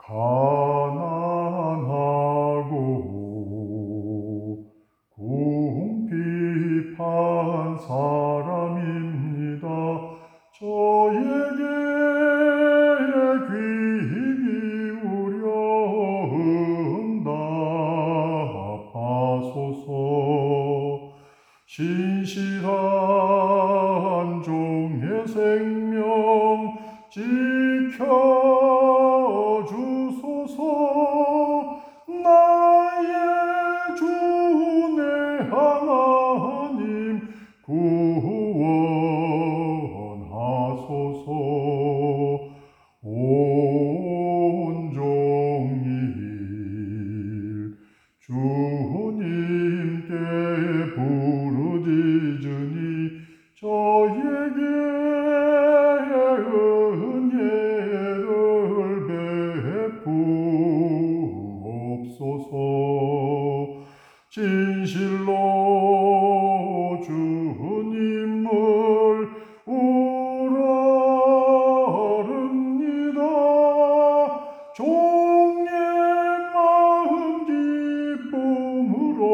가난하고 궁핍한 사람입니다. 저에게 귀 기울여 응답하소서. 신실한 종의 생명 지켜주소서. 나의 주 내 하나님 구원하소서. 온종일 주님께 부르짖으니 저에게 은혜를 베푸옵소서. 진실로 주님을 우러릅니다. 종의 마음 기쁨으로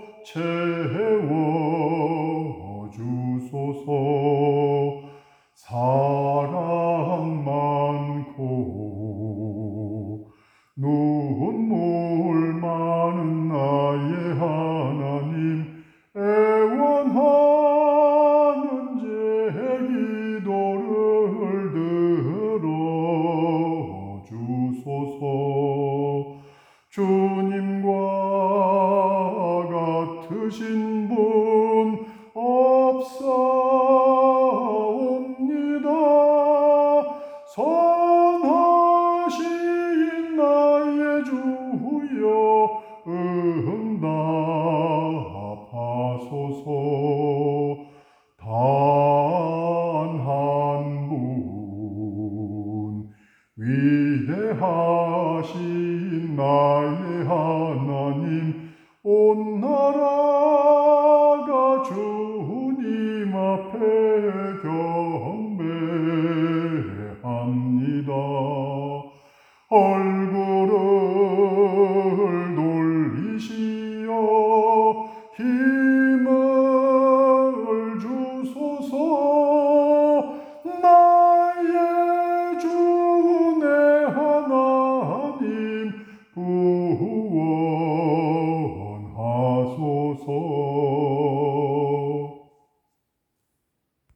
채워주소서. 사랑 많고 눈물 많은 나의 하나님, 애원하는 제 기도를 들어주소서. 주님과 같으신 분 없사옵니다. 선하신 나의 주여 응답하소서. 단 한 분 위대하신 나의 하나님, 온 나라